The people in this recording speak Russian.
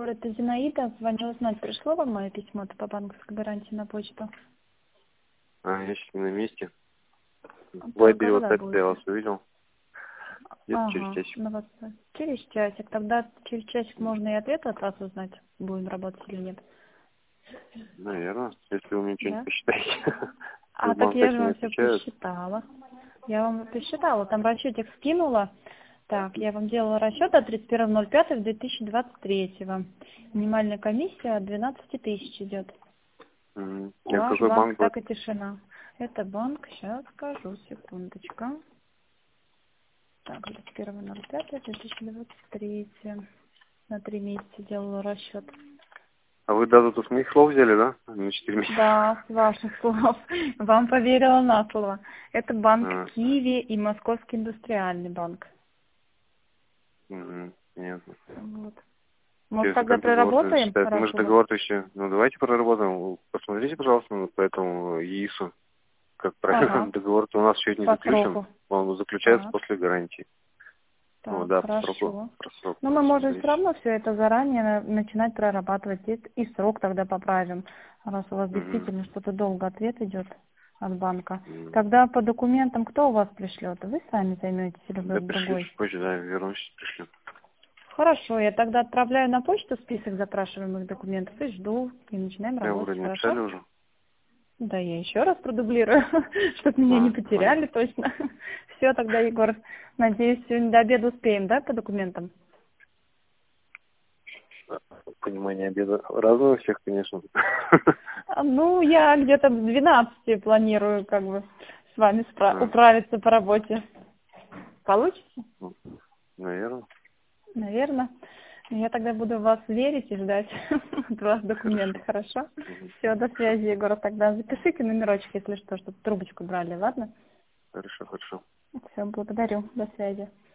Это Зинаида. Звоню узнать, пришло вам мое письмо-то по банковской гарантии на почту? Я сейчас не на месте. В Так, Вайбере когда вот так я будете? вас увидел. Где-то через Ага, часик. на вас через часик. Тогда через часик можно и ответ от вас узнать, будем работать или нет. Наверное, если вы мне что-нибудь Да? посчитаете. А так Сбербанк так я же не вам все отвечают. посчитала. Я вам посчитала, там расчетик скинула. Так, я вам делала расчет от 31.05.2023. Минимальная комиссия от 12 тысяч идет. А Ваш какой банк банк будет? так и тишина. Это банк, сейчас скажу, секундочку. Так, 31.05.2023. На 3 месяца делала расчет. А вы дату с моих слов взяли, да? На 4 месяца. Да, с ваших слов. Вам поверила на слово. Это банк А, Киви и Московский индустриальный банк. Понятно. Вот. Может, Интересно, тогда как договор проработаем? считается. Мы же Хорошо у вас. договор-то еще... Ну, давайте проработаем. Посмотрите, пожалуйста, по этому ЕИСу. Как правильно, Ага, договор-то у нас еще не по заключен. сроку. Он заключается Так, после гарантии. Ну, так, да, по сроку. хорошо. Про срок Но мы можем все речь. равно все это заранее начинать прорабатывать. И срок тогда поправим, раз у вас Мгм. действительно что-то долго ответ идет от банка. М. Тогда по документам кто у вас пришлет? Вы сами займетесь или Да пришлите другой? позже, да, вернусь, пришлю. Хорошо, я тогда отправляю на почту список запрашиваемых документов и жду, и начинаем Я работать, вроде написали хорошо? уже. Да, я еще раз продублирую, чтобы меня не Понятно. потеряли точно. Все, тогда, Егор, надеюсь, сегодня до обеда успеем, да, по документам? Понимание обеда разное у всех, конечно. Ну, я где-то в 12 планирую, как бы, с вами А, управиться по работе. Получится? ну, наверное. Наверное. Я тогда буду в вас верить и ждать от вас документы, Хорошо. хорошо? Мгм. Все, до Хорошо. связи, Егор. Тогда запишите номерочек, если что, чтобы трубочку брали, ладно? Хорошо, хорошо. Все, благодарю. До связи.